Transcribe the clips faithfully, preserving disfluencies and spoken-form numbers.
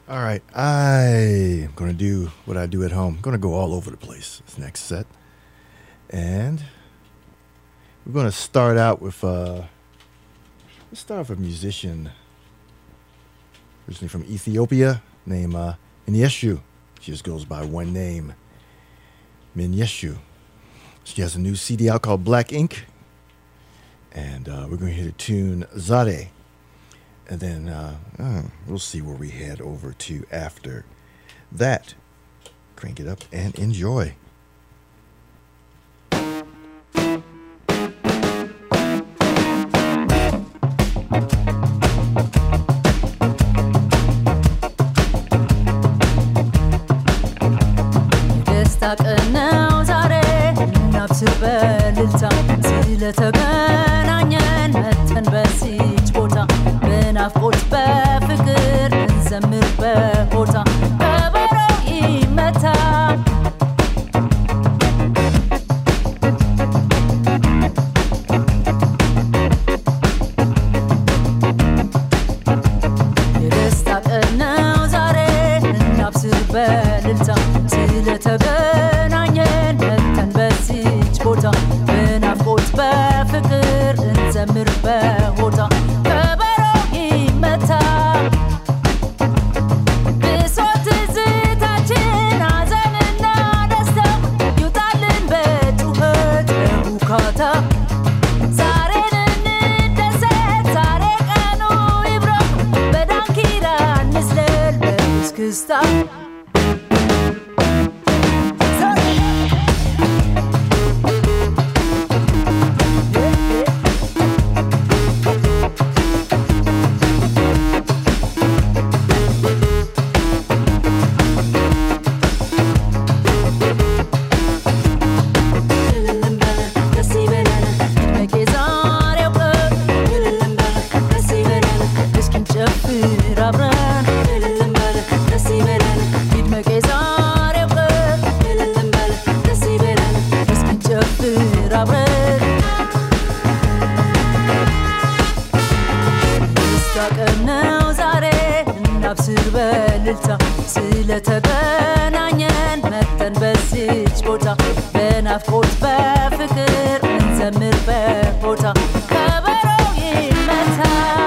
All right, I'm going to do what I do at home. I'm going to go all over the place this next set. And we're going to start out with, uh, let's start with a musician originally from Ethiopia named uh, Minyeshu. She just goes by one name, Minyeshu. She has a new C D out called Black Ink. And uh, we're going to hear the tune Zare. And then uh, uh, we'll see where we head over to after that. Crank it up and enjoy. ስለተገናኘን መተን በዚች ቦታ በናፍቆት በፍቅር እንዘምር በቦታ ከበሮ ይመታ የደስታ ቀን ነው ዛሬ እናብስር በእልልታ ስለተገናኘን መተን በዚች ቦታ በፍቅር እንዘምር በሆታ ከበሮ ይመታ ብሶት ትዝታችን ሐዘንና ደስታ ይውጣልን በጩኸት በቡካታ ዛሬን እንደሰት ዛሬ ቀኑ ይብራ በዳንኪራ እንስለል በእስክስታ ስለተገናኘን መተን በዚች ቦታ በናፍቆት በፍቅር እንዘምር በቦታ ከበሮ ይመታ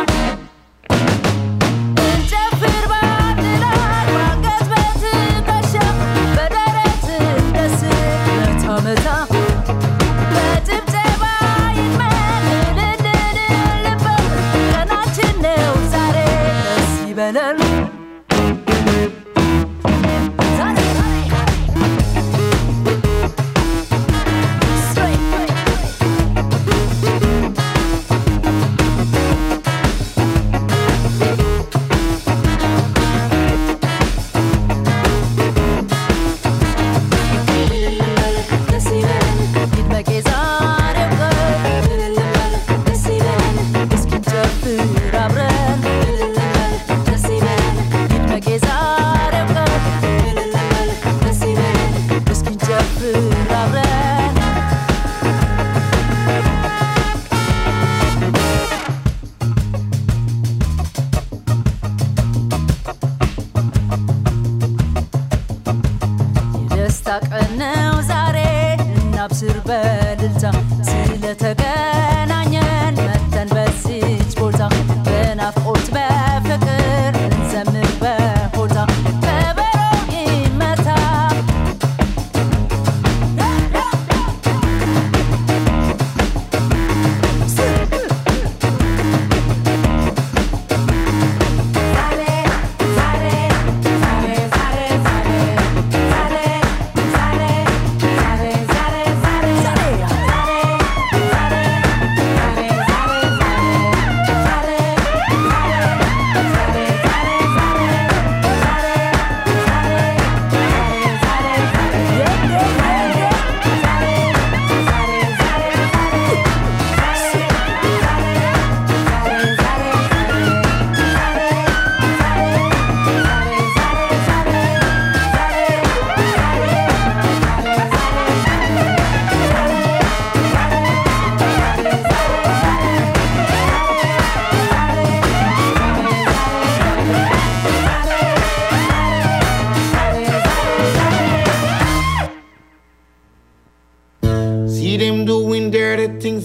እንጨፍር በአንድ ላይ ባንገት በትከሻ በደረት እንደስት መታ መታ በጭብጨባ ይድመቅ እልልልልበት ቀናችን ነው ዛሬ ደስ ይበለን Let's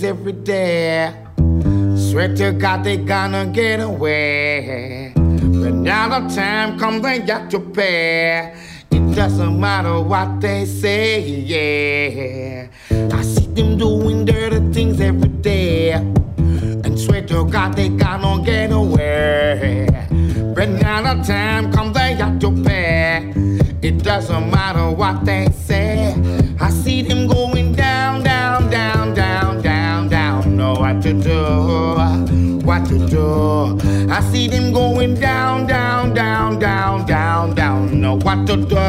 every day. Swear to God they gonna get away. But now the time comes they got to pay. It doesn't matter what they say, yeah. I see them doing dirty things every day. And swear to God they gonna get away. But now the time comes they got to pay. It doesn't matter what they say. I see them going down, down, down, down, down, down. Know what to do, what to do. I see them going down, down, down, down, down, down. Know what to do.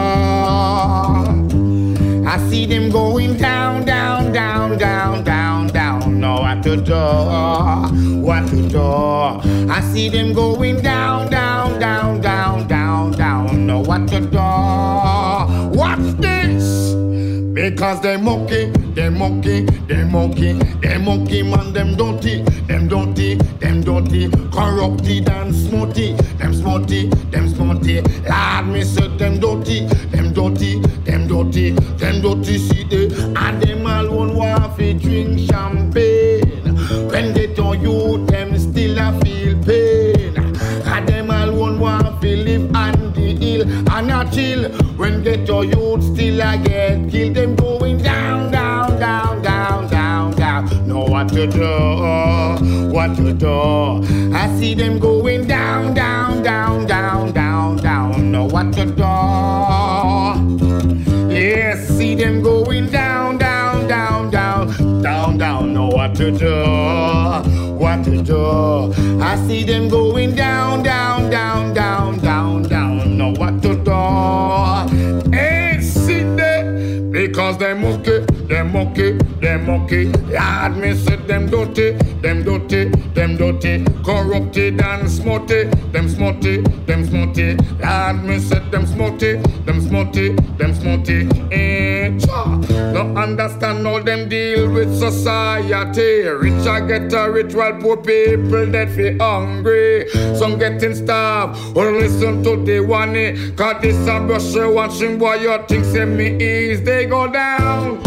I see them going down, down, down, down, down, down. Know what to do, what to do. I see them going down, down, down, down, down, down. Know what to do. What's this? Because they monkey, they monkey, they monkey, they monkey man, them dirty, them dirty, them dirty, corrupted and smutty, them smutty, them smutty. Lord, me say them dirty, them dirty, them dirty, them dirty. See they and them alone want to drink champagne. When they tell you, them still a feel pain. And them alone want to live on the hill and not chill. When they tell you, still a get killed. Them going down, down, down, down, down, down. Know what to do, what to do. I see them going down, down, down, down, down, down. Know what to do. Yes, see them going down, down, down, down, down, down. Know what to do, what to do. I see them going down, down, down, down, down, down. Know what to do. Hey, see them, because they monkey, they monkey, they monkey. Lord, me say them dirty, them dirty, them dirty, corrupted and smutty, them smutty, them smutty. Lord, me say them smutty, them smutty, them smutty. Eh, cha. Don't understand how them deal with society. Rich I get a rich while poor people that feel hungry. Some getting starved. Or listen to the one. Cause this a brush watching boy you think say me ease. They go down.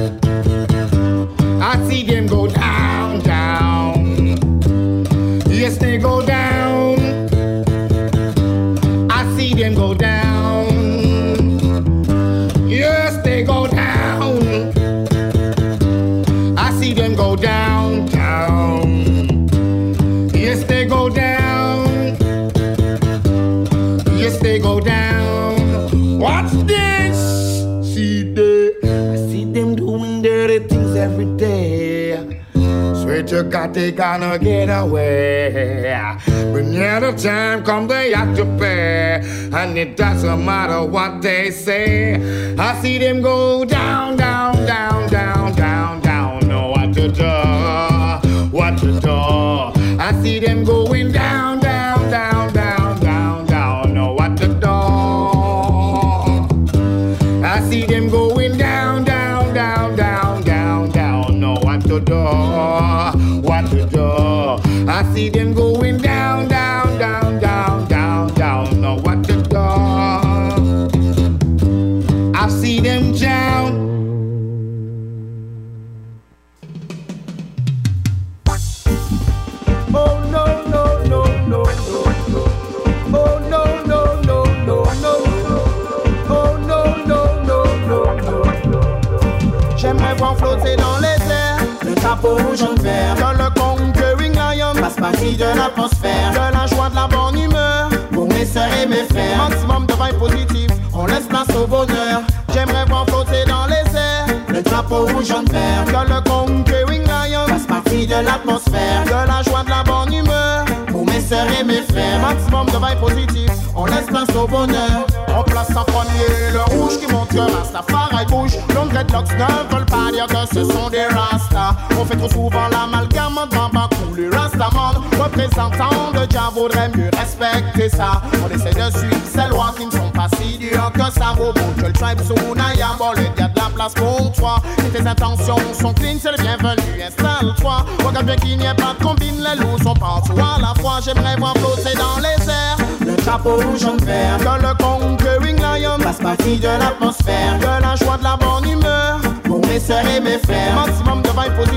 I see them go down, down. Yes, they go down. I see them go down. Yes, they go down. I see them go down, down. Yes, they go down. Yes, they go down. What's this? See they, I see them doing dirty things every day. Swear to God they gonna get away. But near the time come they have to pay. And it doesn't matter what they say. I see them go down, down, down, down, down, down. Know what to do, what to do. I see them going down, down, down, down, down, down. Know what to do. I see them going down, down, down, down, down, down. Know what to do, what to do. I see them going down, down, down, down, down, down. Know what to do. I see them down. Oh no no no no no. Oh no no no no no. Oh no no no no no. J'aimerais voir flotter dans les airs le drapeau rouge en vert. Que le conquering lion fasse partie de l'atmosphère. De la joie, de la bonne humeur pour mes sœurs et mes frères. Maximum de vibes positifs, on laisse place au bonheur. J'aimerais voir flotter dans les airs le drapeau rouge en vert. Que le conquering lion fasse partie de l'atmosphère. De la joie, de la bonne humeur pour mes sœurs et mes frères. Maximum de vibes positifs, on laisse place au bonheur. On place en premier le rouge qui montre que Rastafari bouge. Longs dreadlocks ne veulent pas dire que ce sont des Rastas. On fait trop souvent l'amalgame dans Bakou, les Rastaman. Représentants de Jah vaudrait mieux respecter ça. On essaie de suivre ces lois qui ne sont pas si dures que ça. Au bout que le tribe Sunaya, bon, le gars de la place pour toi. Si tes intentions sont clean, c'est le bienvenu, installe-toi. Regarde bien qu'il n'y ait pas de combine, les loups sont partout à la fois. J'aimerais voir flotter dans les airs le drapeau rouge en vert. Que le conquering lion fasse partie de l'atmosphère. De la joie, de la bonne humeur pour mes sœurs et mes frères. Maximum de vibes positifs,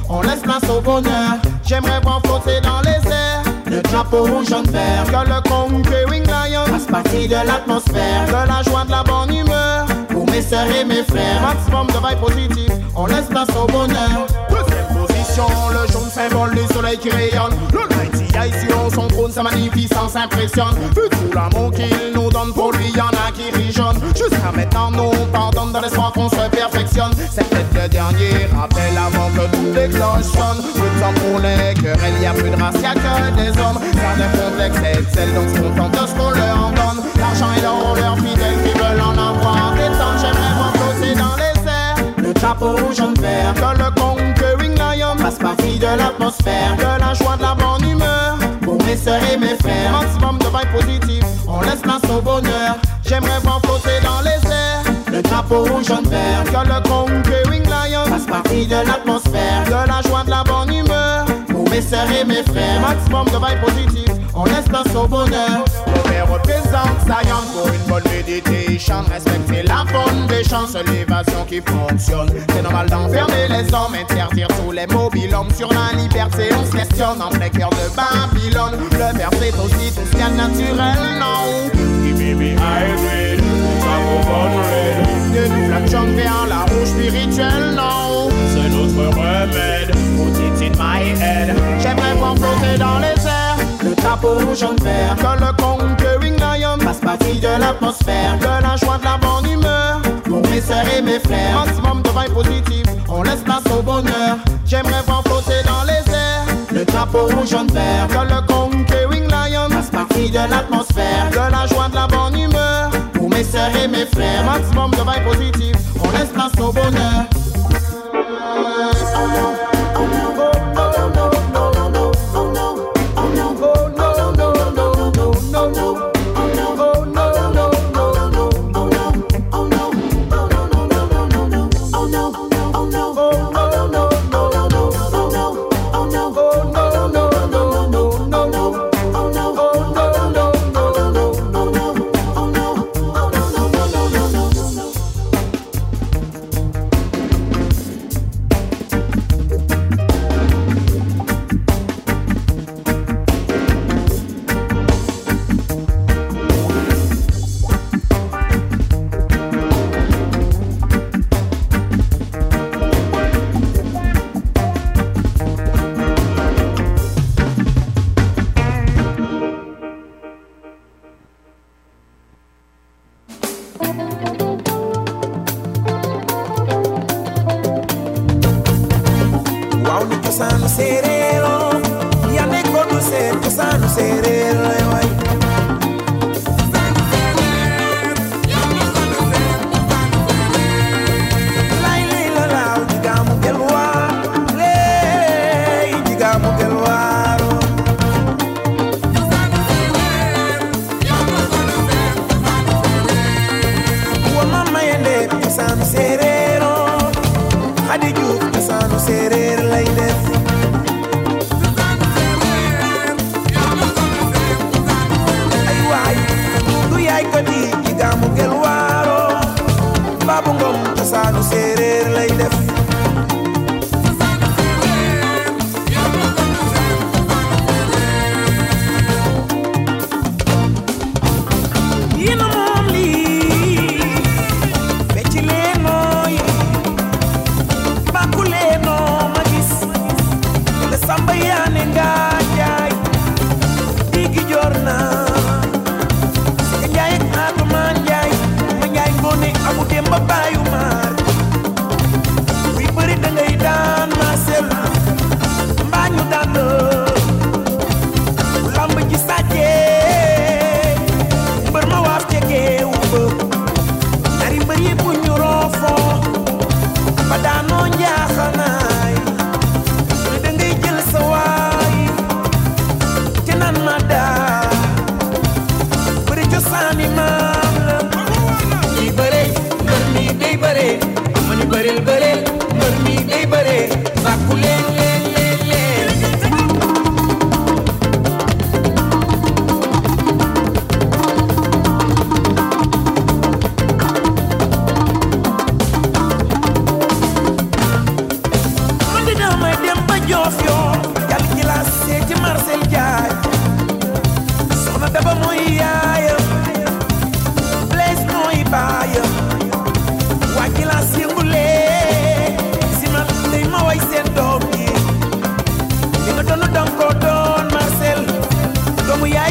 on laisse place au bonheur. J'aimerais voir flotter dans les airs le drapeau rouge jaune vert. Que le conquering lion fasse partie de l'atmosphère, de la joie, de la bonne humeur pour mes sœurs et mes frères. Maximum de vibes positives, on laisse place au bonheur. Deuxième position, le jaune symbole du soleil qui rayonne. Le ninety sur son trône, sa magnificence impressionne. Vu tout l'amour qu'il nous donne, pour lui y'en a qui rijonnent. Jusqu'à maintenant nous pardonne dans l'espoir qu'on se perfectionne. C'est peut-être le dernier rappel avant que toutes les cloches sonnent. Plus de temps pour les querelles, y'a plus de race, y'a que des hommes. Certains complexes excellent, donc se contentent de ce qu'on leur donne. L'argent et l'or, leurs fidèles qui veulent en avoir des tonnes. J'aimerais voir flotter dans les airs le drapeau rouge jaune vert. Que le conquering lion fasse partie de l'atmosphère, de la joie, de la bonne humeur pour mes sœurs et mes frères. Maximum de vibes positives, on laisse place au bonheur. J'aimerais voir flotter dans les airs le drapeau rouge jaune vert. Que le conquering lion fasse partie de l'atmosphère, de la joie, de la bonne humeur pour mes sœurs et mes frères. Maximum de vibes positives, on laisse place au bonheur. Le père représente Zion pour une bonne méditation. Respecter la bonne des chances, l'évasion qui fonctionne. C'est normal d'enfermer les hommes, interdire tous les mobiles hommes. Sur la liberté on se questionne en plein cœur de Babylone. Le père c'est aussi tout ce qu'il y a de naturel, non. Give me the hybrid, ça bonne red. De nous la jaune vers la rouge spirituelle, non. C'est notre remède, put it in my head. J'aimerais voir flotter dans les airs le drapeau rouge jaune vert. Que le conquering lion fasse partie de l'atmosphère, de la joie, de la bonne humeur pour mes sœurs et mes frères. Maximum de vibes positives, on laisse place au bonheur. J'aimerais voir flotter dans les airs le drapeau rouge jaune vert. Que le conquering lion fasse partie de l'atmosphère, de la joie, de la bonne humeur pour mes sœurs et mes frères. Maximum de vibes positives, on laisse place au bonheur.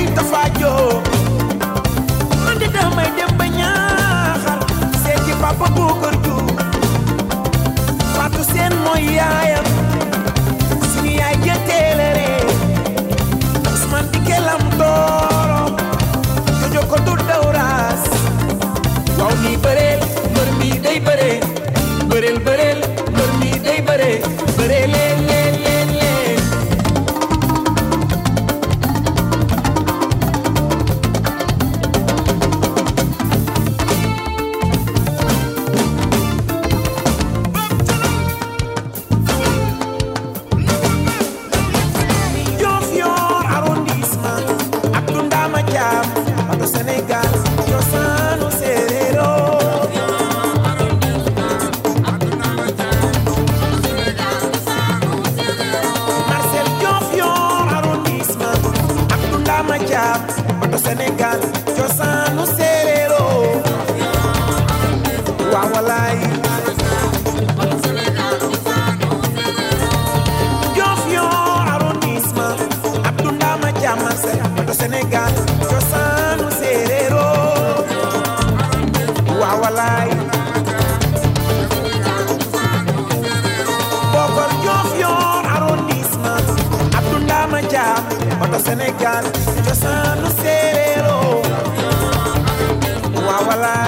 yaay Tafa Jóob man de damay dem ba Ñaaxar seeti papa Bokar Jóob Fatou Seen mooy yaayam suñu yaay jëteelere Usman di kelam dooro jojo ko du dawraas waaw ni bëreel mbër mi day bëree bëreel bëreel mbër mi day bëree bëree leen leen leen leen Diofior arrondissement Abdou Ndama Thiam bato Sénégal cosaanu séeréero Marcel Diofior arrondissement Abdou Ndama Thiam bato Sénégal cosaanu séeréero waaw walaay Diofior arrondissement Abdou Ndama Thiam Marcel bato Sénégal cosaanu séeréero waaw walaay Bokor Diofior arrondissement Abdou Ndama Thiam bato Sénégal cosaanu séeréero waaw walaay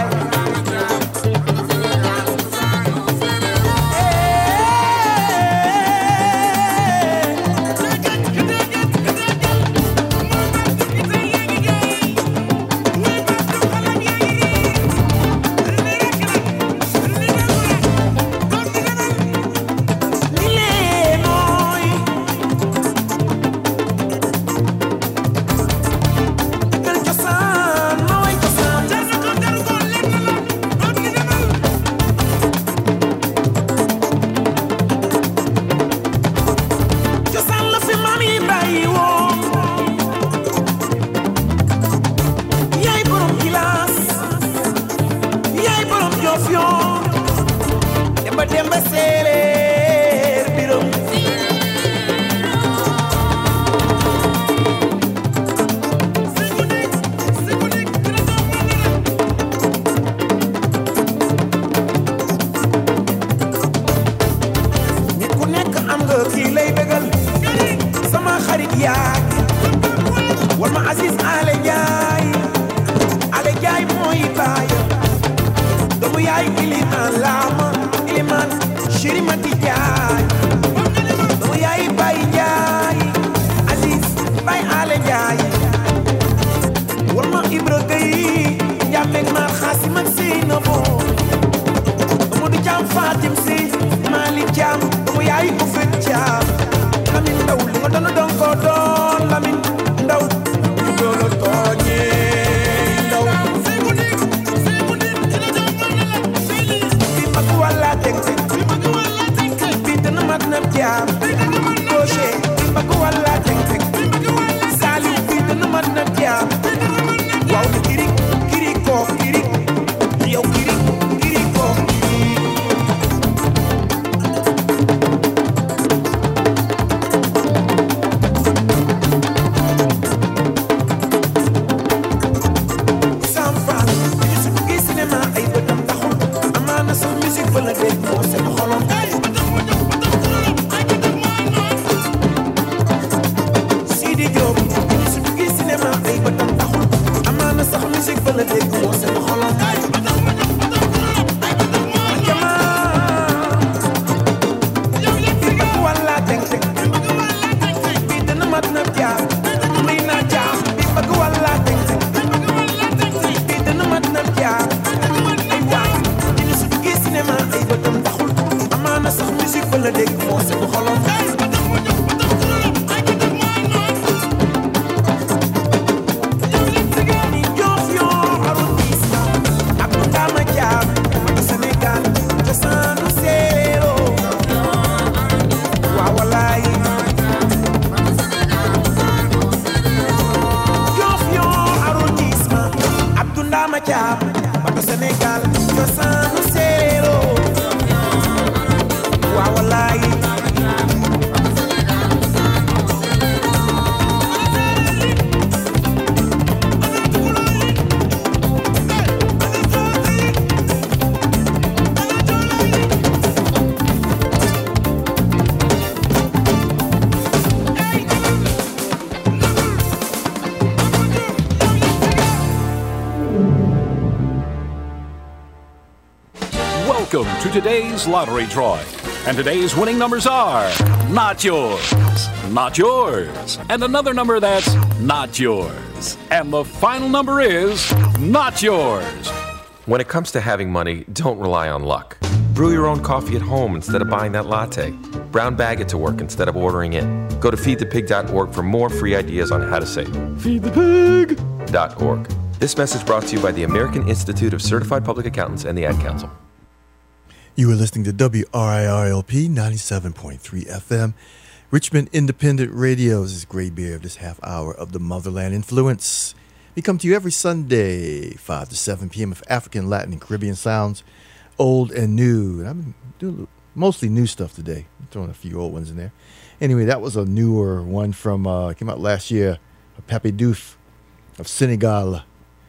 Welcome to today's lottery drawing. And today's winning numbers are not yours, not yours, and another number that's not yours. And the final number is not yours. When it comes to having money, don't rely on luck. Brew your own coffee at home instead of buying that latte. Brown bag it to work instead of ordering it. Go to feed the pig dot org for more free ideas on how to save. feed the pig dot org. This message brought to you by the American Institute of Certified Public Accountants and the Ad Council. You are listening to W R I R L P ninety-seven point three F M, Richmond Independent Radio. This is Gray Bear of this half hour of the Motherland Influence. We come to you every Sunday, five to seven p.m. with African, Latin, and Caribbean sounds, old and new. And I'm doing mostly new stuff today. I'm throwing a few old ones in there. Anyway, that was a newer one from, uh, came out last year, Pape Diouf of Senegal.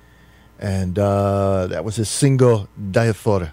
And uh, that was his single, Diaphora.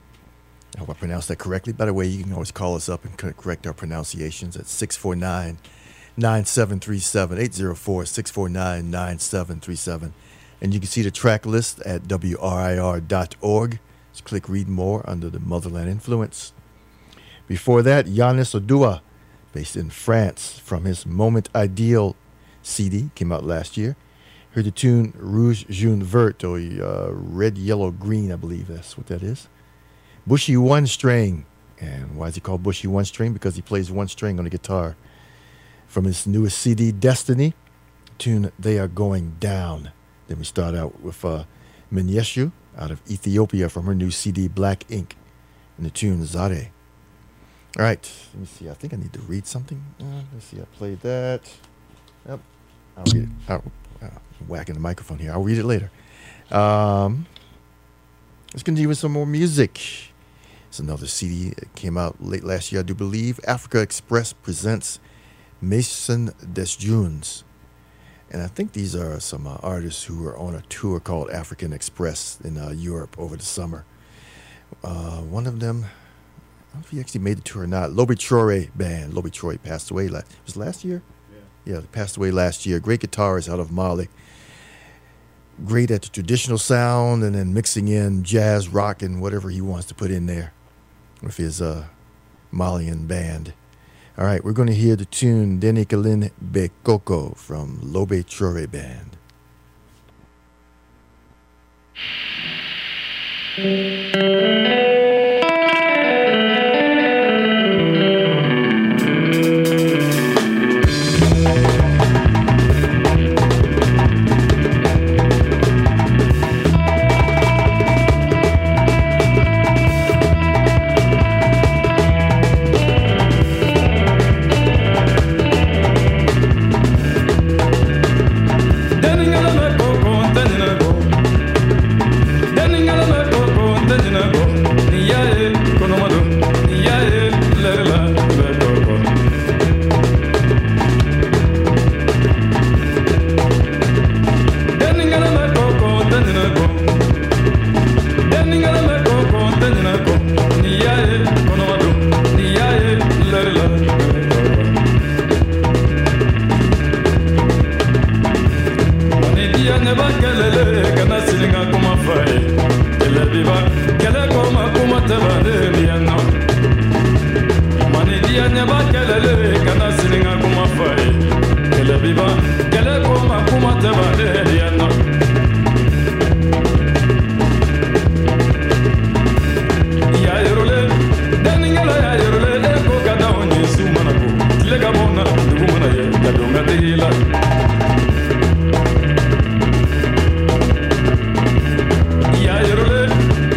I hope I pronounced that correctly. By the way, you can always call us up and correct our pronunciations at six four nine, nine seven three seven, eight zero four, six four nine, nine seven three seven. And you can see the track list at W R I R dot org. Just click Read More under the Motherland Influence. Before that, Yannis Odua, based in France, from his Moment Ideal C D, came out last year. Heard the tune Rouge Jaune Vert, or uh, Red, Yellow, Green, I believe that's what that is. Bushy One String. And why is he called Bushy One String? Because he plays one string on the guitar. From his newest C D, Destiny, tune They Are Going Down. Then we start out with uh, Menyeshu out of Ethiopia from her new C D, Black Ink, and the tune Zare. All right, let me see. I think I need to read something. Uh, let's see. I played that. Yep. I'll read it. I'll, uh, whacking the microphone here. I'll read it later. Um, let's continue with some more music. It's another C D that came out late last year, I do believe. Africa Express presents Mason des Dunes. And I think these are some uh, artists who are on a tour called African Express in uh, Europe over the summer. Uh, one of them, I don't know if he actually made the tour or not. Lobi Troye band. Lobi Troye passed away last. Was it last year? Yeah. Yeah, passed away last year. Great guitarist out of Mali. Great at the traditional sound, and then mixing in jazz, rock, and whatever he wants to put in there with his uh, Malian band. All right, we're going to hear the tune Denikalin Bekoko from Lobi Troye band.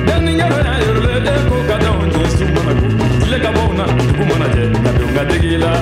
Tegila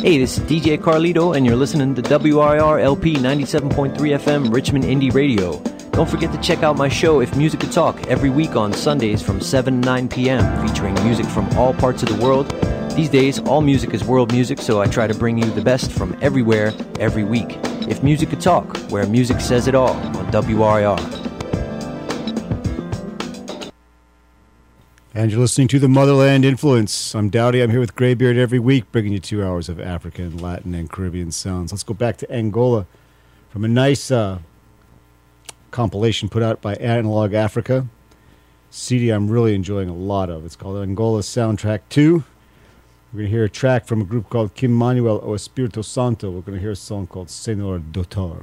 Hey, this is D J Carlito, and you're listening to W R R L P ninety-seven point three F M Richmond Indie Radio. Don't forget to check out my show, If Music Could Talk, every week on Sundays from seven to nine p.m., featuring music from all parts of the world. These days, all music is world music, so I try to bring you the best from everywhere, every week. If Music Could Talk, where music says it all, on W R R. And you're listening to the Motherland Influence. I'm Dowdy. I'm here with Greybeard every week, bringing you two hours of African, Latin, and Caribbean sounds. Let's go back to Angola from a nice uh, compilation put out by Analog Africa. C D I'm really enjoying a lot of. It's called Angola Soundtrack two. We're going to hear a track from a group called Kim Manuel o Espirito Santo. We're going to hear a song called Senor Doutor.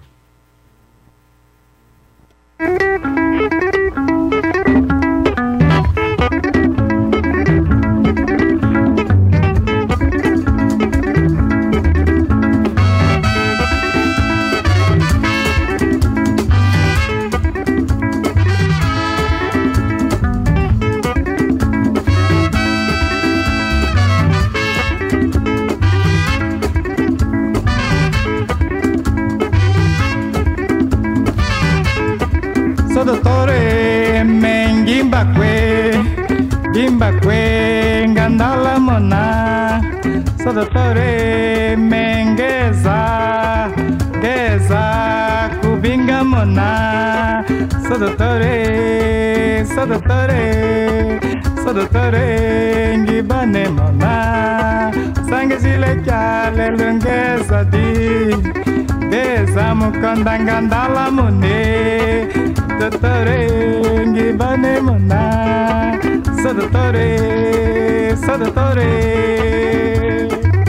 Dottore mengimba kwe gimba kwe ngandala mona so dottore mengeza geza kubinga mona so dottore so dottore so dottore ngibane mona sangezile kyale lungeza di geza mukanda ngandala mone Dottore, ngibane mona, so dottore, so dottore.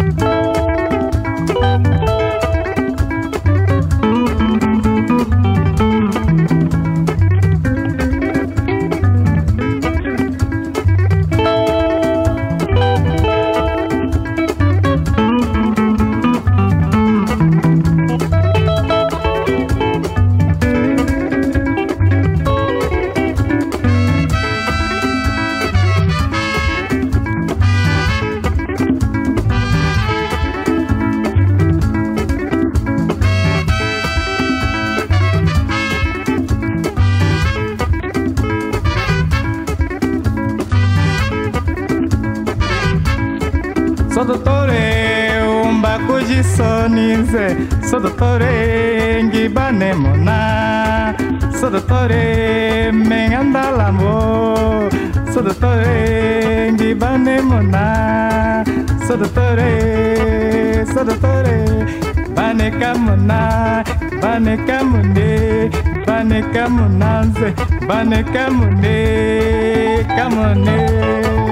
So dottore umba kujisonize so dottore ngibane mona so dottore mengandalamo so dottore ngibane mona so dottore so dottore bane kamona bane kamune bane kamunanze bane kamune kamune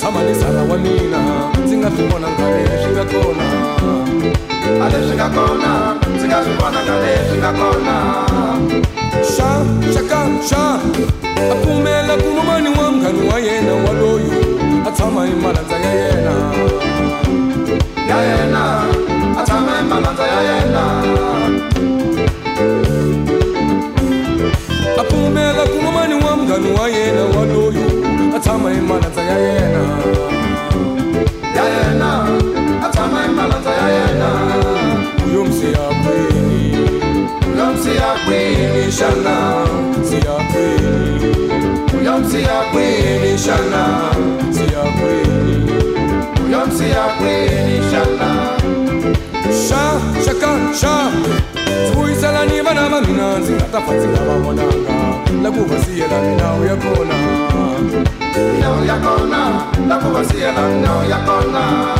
tshama ni sara wa mina ndzi nga swi vona nga leswi nga kona a leswi nga kona ndzi nga swi vona nga leswi nga kona xa xaka xa a pfumela ku mamani wa mghani wa yena waloyu a tshama hi malandza ya yena ya yena a tshama hi malandza ya yena a pfumela ku mamani wa mghani wa yena waloyu a tshama hi malandza ya yena ya yena a tshama hi malandza ya yena uyo msiya kwini uyo msiya kwini xana msiya kwini uyo msiya kwini xana msiya kwini uyo msiya kwini xana xa xaka xa vuyisela ni vana va mina ndzi nga ta fa ndzi nga va vonanga la ku va siyela minawu ya kona minawu ya kona la ku va siyela minawu ya kona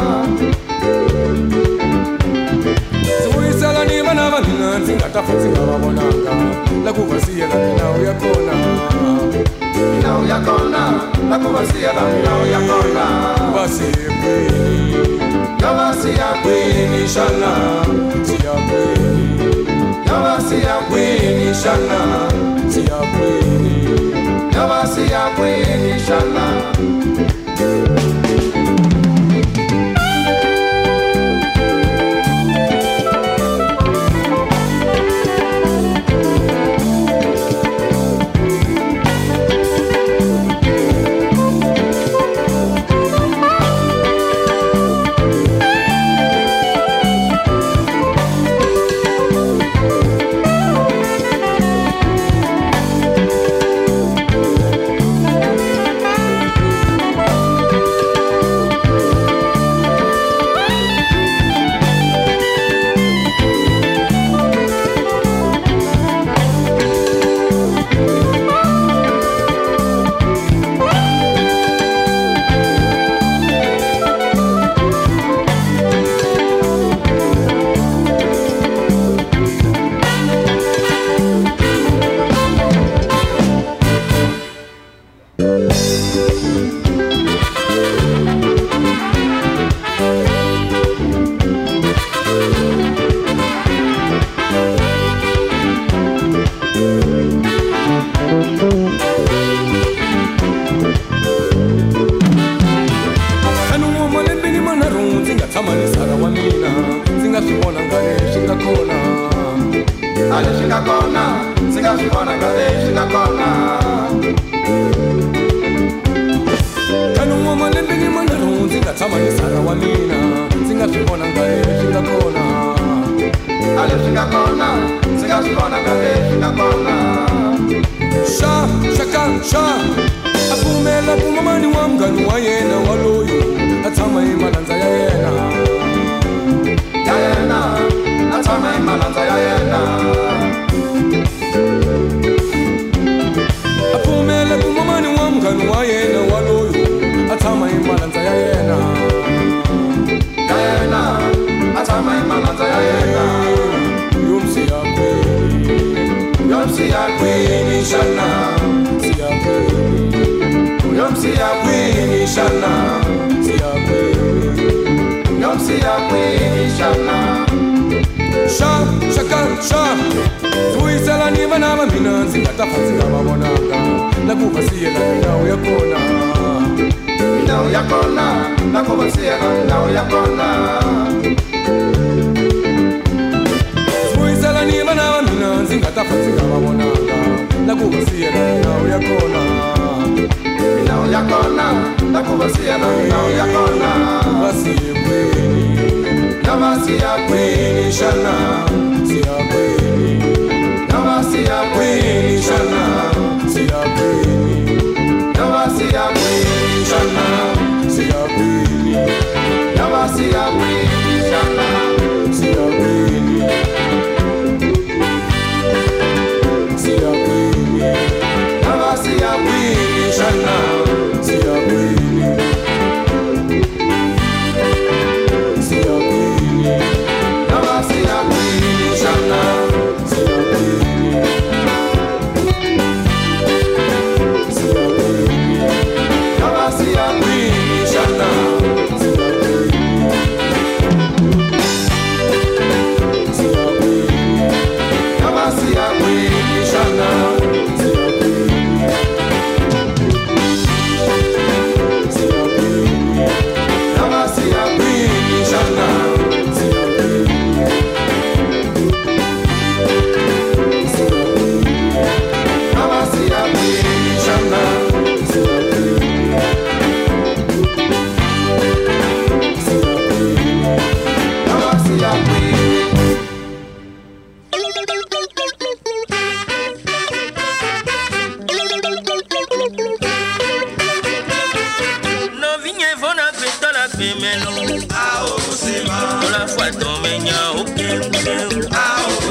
ndzi vuyisela ni vana va mina ndzi nga ta fa ndzi nga va vonanga la ku va siyela minawu ya kona minawu ya kona la ku va siyela minawu ya kona va siye kwini ya va siya kwini xana siya kwini Yaba siya kwini shana, siya kwini. Yaba siya kwini shana.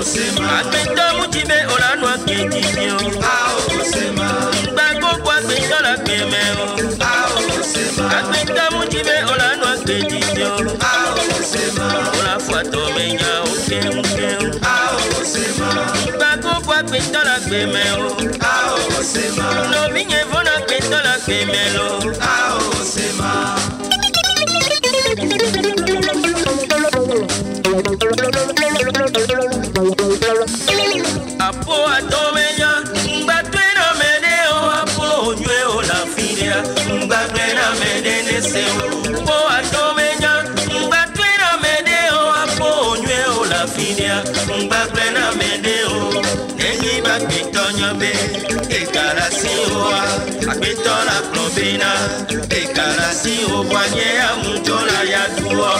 Agbẹ́tọ́ mú ti bẹ́ ọ̀lànà kejì ni o. Gbàgbọ́ kwa gbẹ́tọ́ la gbé mẹ́ o. Agbẹ́tọ́ mú ti bẹ́ ọ̀lànà kejì ni o. Ọ̀là fàtọ̀ mẹ́yà ó kéwù kéwù. Gbàgbọ́ kwa gbẹ́tọ́ la gbé mẹ́ o. Lóbi yẹn fọ́nà gbẹ́tọ́ la gbé mẹ́ lọ. Apo atomenya, mbatwena medeo, apo onywe o la filia, mbatwena medene seo. Apo atomenya, mbatwena medeo, apo onywe o la filia, mbatwena medeo. Nengi bakitonya be, ekarasi oa, akitola klobina, ekarasi o boanye ya mujola ya duo,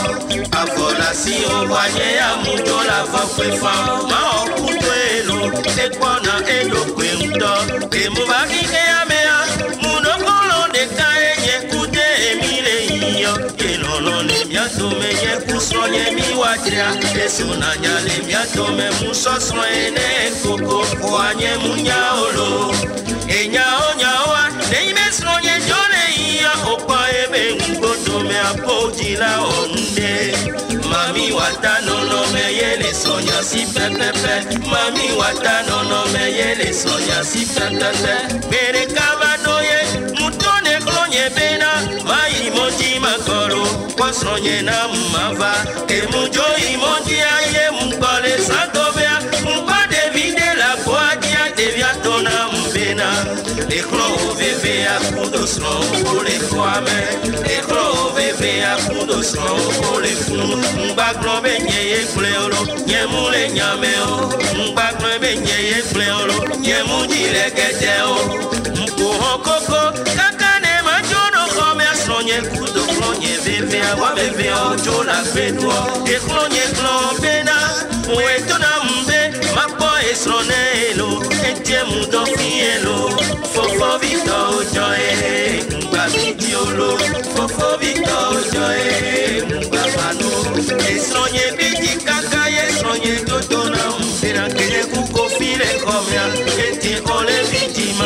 afolasi o boanye ya mujola fakwefa, ma okutwelo, ekwana elokwe mto, emubakike ya mea, munokolo deka enye kute emile iyo, elono ne miatome ye kusonye miwatria, esonanya le miatome musoso ene koko, wanye munyaolo, enyao nyaoa, neime sonye jone iya, opa ebe ngotome apojila onde. Mami watano no me yele sonya si pepepe. Mami watano no me yele sonya si pepepe. Bere kabado ye mutone klonye bena. Mai moji makoro kwasonye na mava. E mujo imoji aye mukole santobea. Mukade vide la kwa dia devia tona mbena. Eklo veve a kudo sno ole kwame. Eklo veve a kudo sno ole funu. Mbaglo benye ye kleolo, nyemule nyameo. Mbaglo benye ye kleolo, nyemujile keteo. Mpuho koko, kakane majono kome asonye kudo klonye veve awa veve ojo la bedwo. E klonye klon bena, mweto na mbe, mapo esronelo, etie mudo fielo. Fofo vito joe, mbabi diolo. Fofo vito joe, mbabano. Esronye biji kaka, esronye toto na mbira. Kene kuko file komya, eti ole vitima.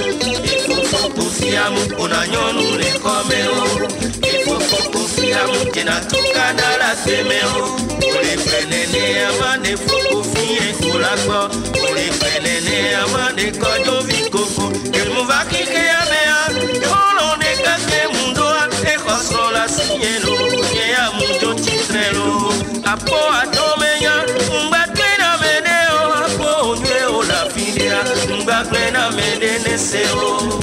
Ifo kofiamu, kuna nyonu le komeo. Ifo kofiamu, kena tukada la temeo. Ole penene amane foko fie kulako. Ole penene amane kodo vikoko. Kelmuva kike ya mea, kolo ne kake mundoa. Eko sola sinyelo, nye ya mundo chitrelo. Apo atomenya, mbatwena medeo. Apo onywe o la filia, mbatwena medene seo.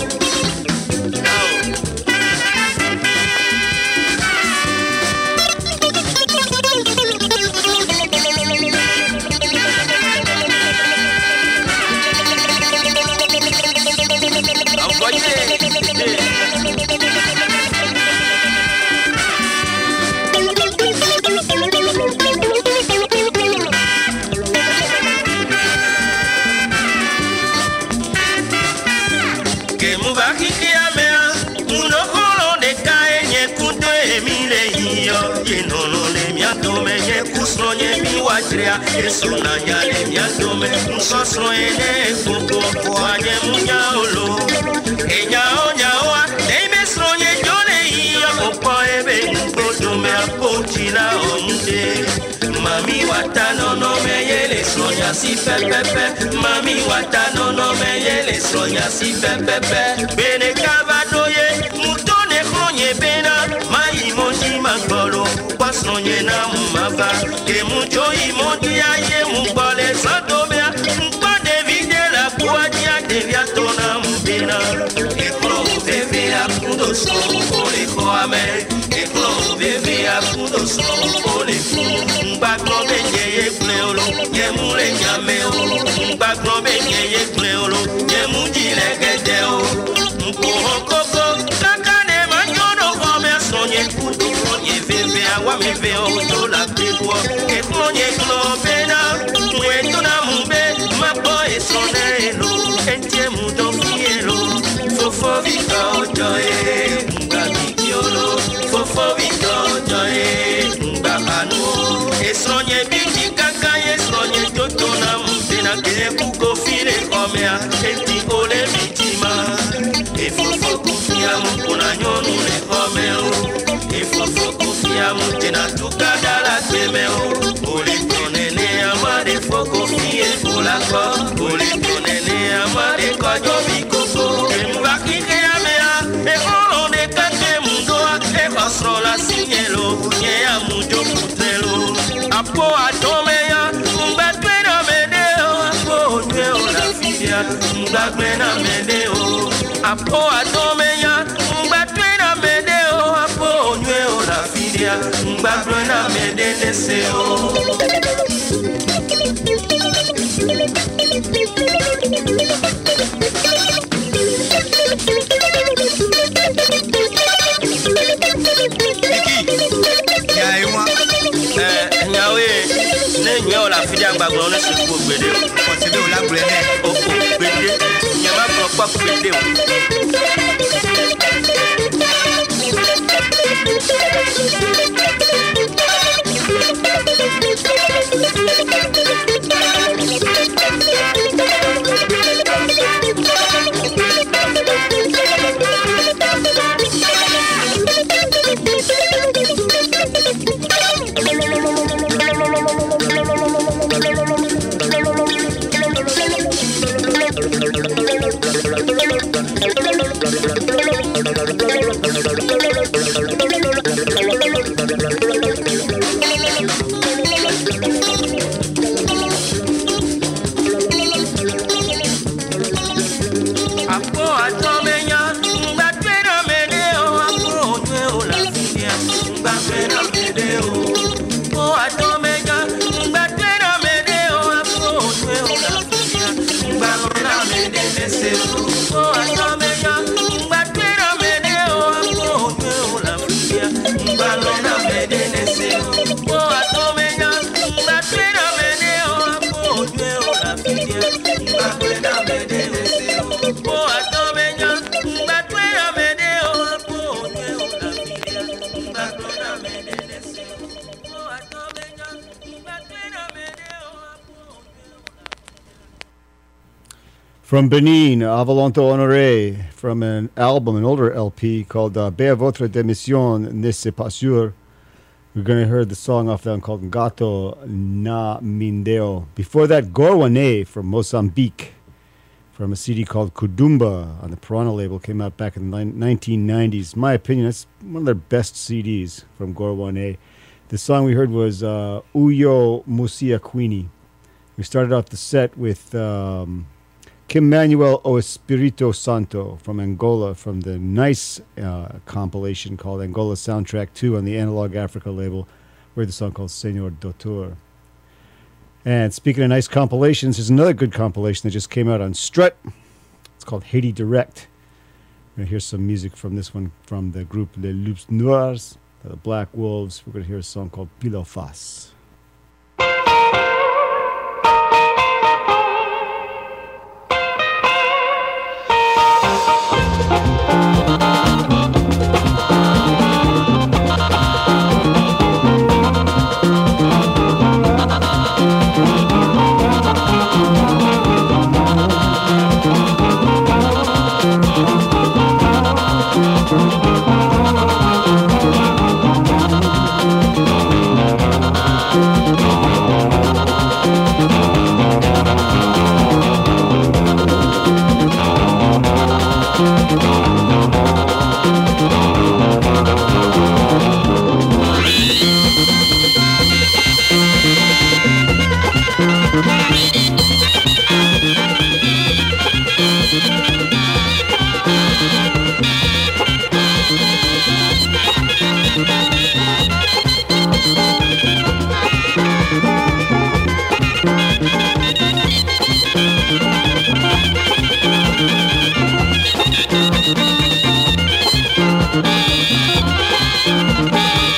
Esuna nyale miatome msoso ene kuko wanye munyaolo enyao nyaoa neime sonye jone iya opo ebe nkotome apotila onde. Mami watano no me yele sonya si pepepe. Mami watano no me yele sonya si pepepe. Bene kavado ye mutone klonye bena. Mai moji makolo kwasonye na mava. Ke mujo imoji aye mbole santobea. Mpa devide la kuadia devia tona mbena. Eklo veve akudo son ole koame. Eklo veve akudo son ole fu. Mbaglo benye ye kleolo, nyemule nyameo. Mbaglo benye ye kleolo, nyemujile gedeo. Mpuho koko, kakane manyono kome sonye kudu. Konye veve awa meve ojo la pedwo. E konye klobena, mweto na mbe. Mapo e sonelo, entie mudo fielo. Fofo vika ojoe, mbabi kiolo. Fofo vika ojoe, mbabano. Esonye biji kaka, esonye toto na e kuko file komea eti ole mitima e fofo kufia mukuna nyonu le komeo e fofo kufia mutena tukadala temeo ole tonene amade foko fie fulako ole tonene amade kojo bikoko e mbaki keamea e olo de kake mundoa e basrola signelo nye amujo putrelo apo atomea mbatwena medeo apo tweo la filia mbatwena medeo apo atomea mbatwena medeo apo tweo la filia mbatwena medeo Nyo la filia gbagbo ne se ko gbede o ti de o la gbede o ko gbede nya ma ko pa gbede o From Benin, Avalonto Honoré, from an album, an older L P called uh, Bea Votre Démission Ne C'est Pas Sûr. We're going to hear the song off that one called Gato Na Mindeo. Before that, Gorwane from Mozambique, from a C D called Kudumba on the Piranha label, came out back in the nineteen nineties. In my opinion, that's one of their best C Ds from Gorwane. The song we heard was uh, Uyo Musia Quini. We started off the set with Um, Kim Manuel O Espirito Santo from Angola, from the nice uh, compilation called Angola Soundtrack two on the Analog Africa label. We heard the song called Senor Doutor. And speaking of nice compilations, there's another good compilation that just came out on Strut. It's called Haiti Direct. We're going to hear some music from this one from the group Les Loups Noirs, the Black Wolves. We're going to hear a song called Pilo Face.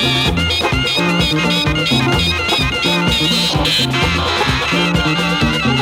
Thank you.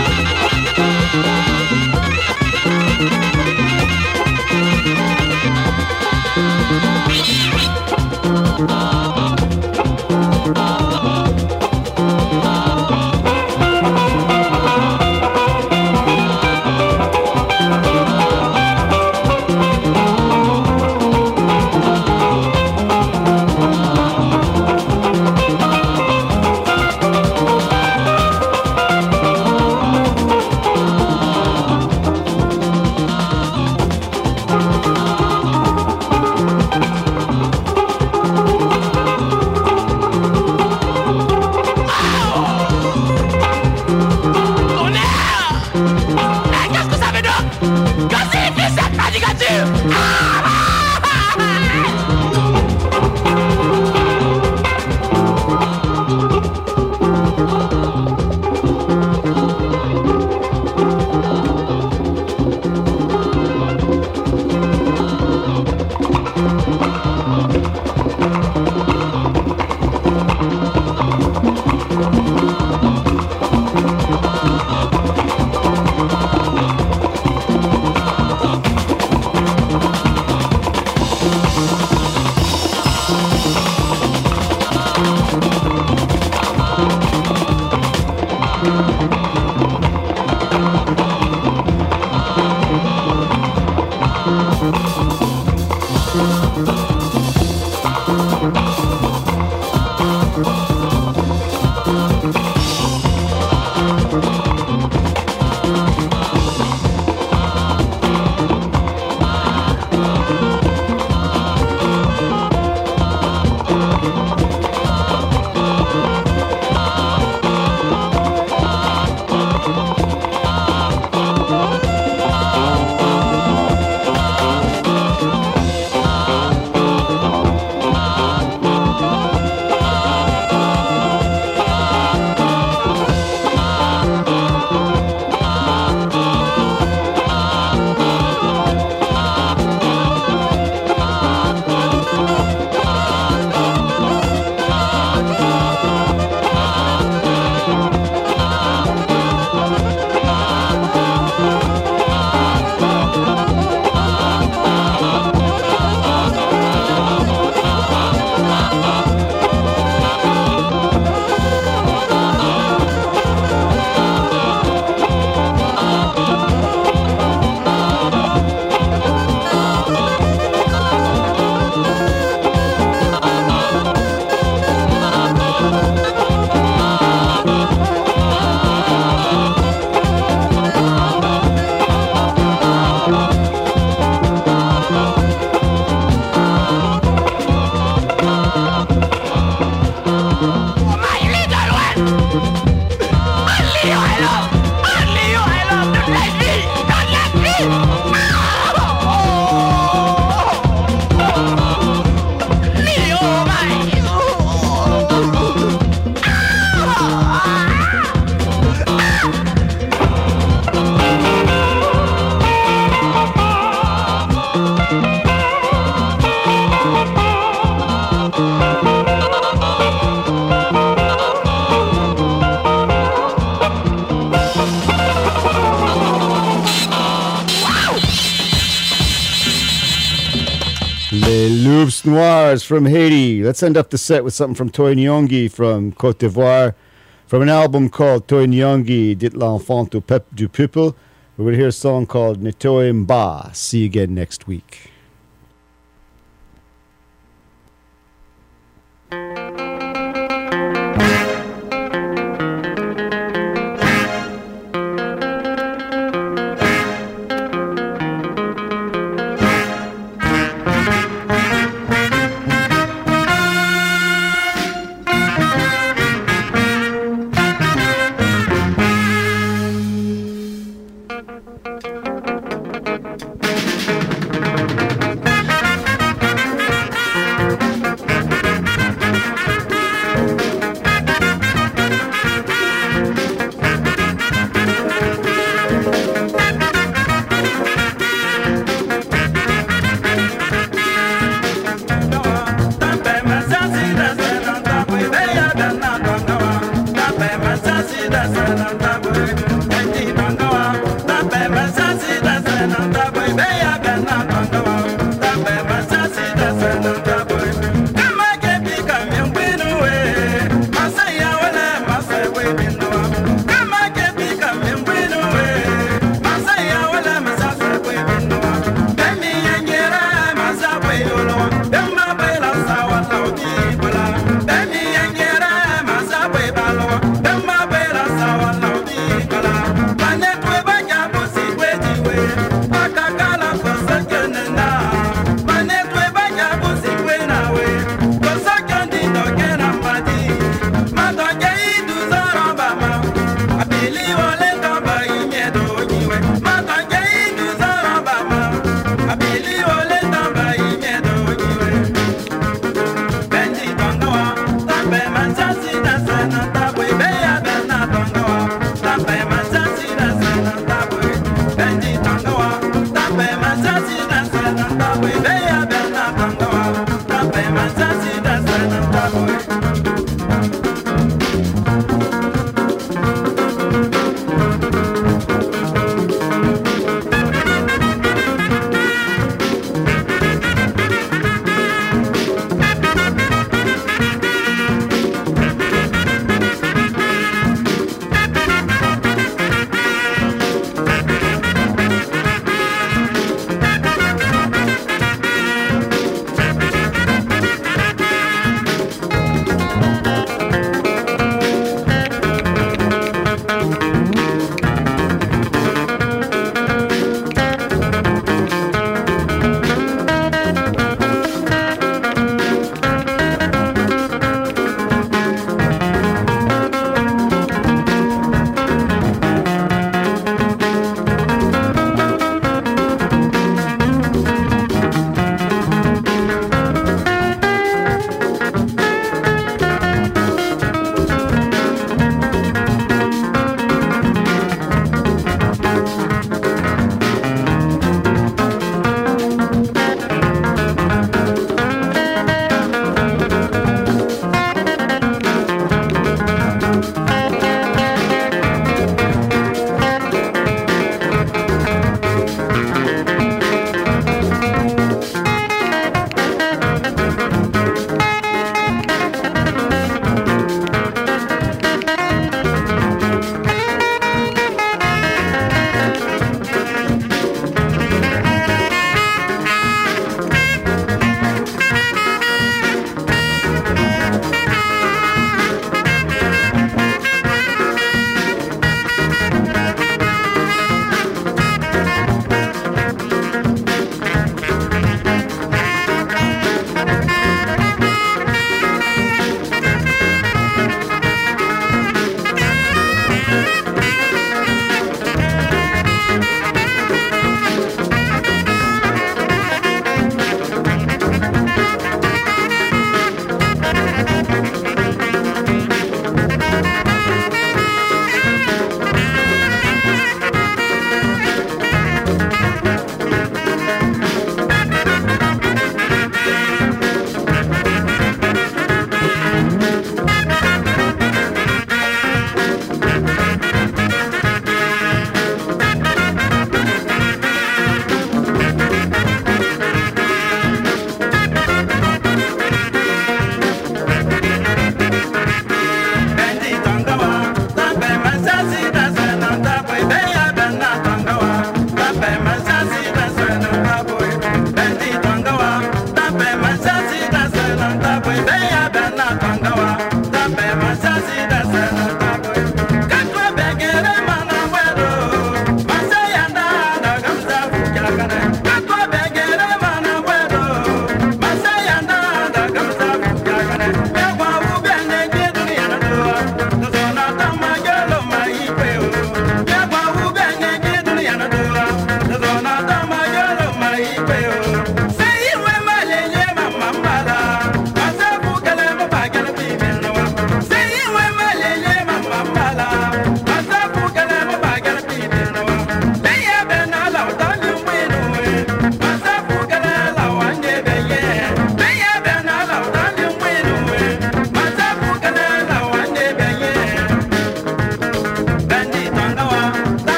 Bouches Noirs from Haiti. Let's end up the set with something from Toy Nyongi from Côte d'Ivoire, from an album called Toy Nyongi, Dit l'enfant du peuple. We're going to hear a song called Netoy Mba. See you again next week.